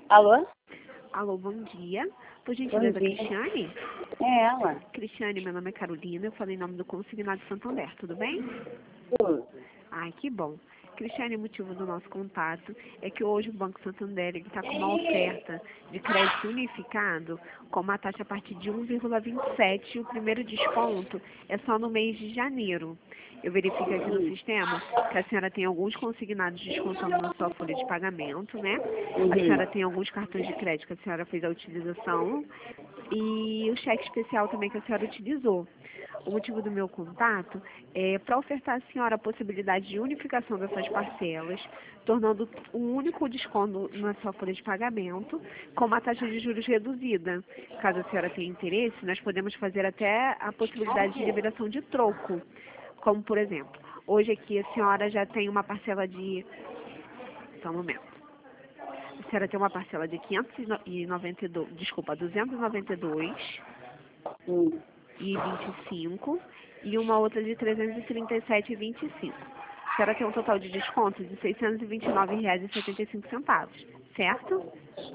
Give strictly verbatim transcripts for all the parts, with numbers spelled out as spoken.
Alô? Alô, bom dia. Por Bom gentileza, dia. Cristiane? É ela. Cristiane, meu nome é Carolina, eu falei em nome do Consignado Santander, tudo bem? Tudo. Ai, que bom. Cristiane, o motivo do nosso contato é que hoje o Banco Santander está com uma oferta de crédito unificado com uma taxa a partir de um vírgula vinte e sete e o primeiro desconto é só no mês de janeiro. Eu verifico aqui no sistema que a senhora tem alguns consignados descontando na sua folha de pagamento, né? A senhora Uhum. tem alguns cartões de crédito que a senhora fez a utilização e o cheque especial também que a senhora utilizou. O motivo do meu contato é para ofertar à senhora a possibilidade de unificação dessas parcelas, tornando um único desconto na sua folha de pagamento, com uma taxa de juros reduzida. Caso a senhora tenha interesse, nós podemos fazer até a possibilidade de liberação de troco. Como, por exemplo, hoje aqui a senhora já tem uma parcela de... Só um momento. A senhora tem uma parcela de quinhentos e noventa e dois, desculpa, duzentos e noventa e dois Hum. e vinte e cinco e uma outra de trezentos e trinta e sete e vinte e cinco. A senhora tem um total de desconto de seiscentos e vinte e nove reais e setenta e cinco centavos, certo?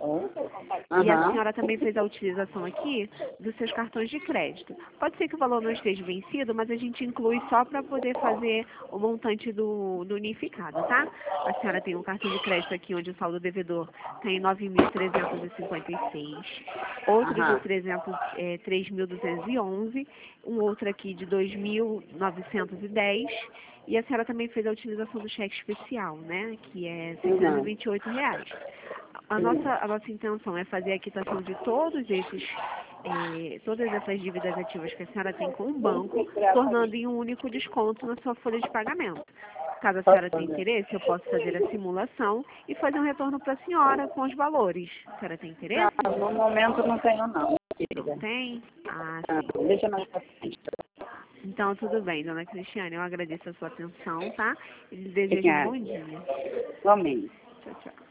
E a Aham. senhora também fez a utilização aqui dos seus cartões de crédito. Pode ser que o valor não esteja vencido, mas a gente inclui só para poder fazer o montante do, do unificado, tá? A senhora tem um cartão de crédito aqui onde o saldo devedor tem nove mil trezentos e cinquenta e seis, outro de Aham. trezentos, é, três mil duzentos e onze, um outro aqui de dois mil novecentos e dez, e a senhora também fez a utilização do cheque especial, né? Que é seiscentos e Uhum. vinte e oito reais. A Hum. nossa, a nossa intenção é fazer a quitação de todos esses, eh, todas essas dívidas ativas que a senhora tem com o banco, tornando em um único desconto na sua folha de pagamento. Caso a Posso senhora tenha fazer? interesse, eu posso fazer a simulação e fazer um retorno para a senhora com os valores. A senhora tem interesse? Não, no momento não tenho não, Não querida. tem? Ah, Ah, sim. deixa mais pra frente. Então, tudo bem, dona Cristiane. Eu agradeço a sua atenção, tá? E desejo um bom Obrigada. dia. Igualmente. Tchau, tchau.